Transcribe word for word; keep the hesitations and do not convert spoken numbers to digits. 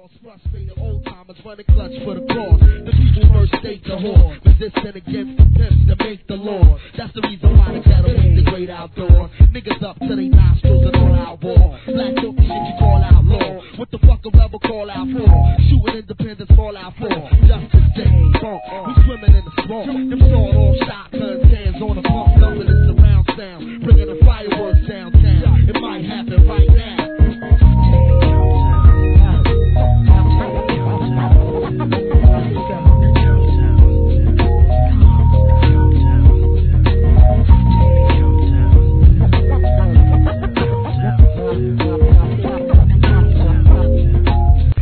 lost, frustrated old timers running clutch for the cause. The people first state the whore, resisting against the pimps that make the law. That's the reason why the ghetto ain't the great outdoor. Niggas up to they nostrils and all out war. Black filthy shit you call out law. What the fuck a rebel call out for? Shooting independence fall out for.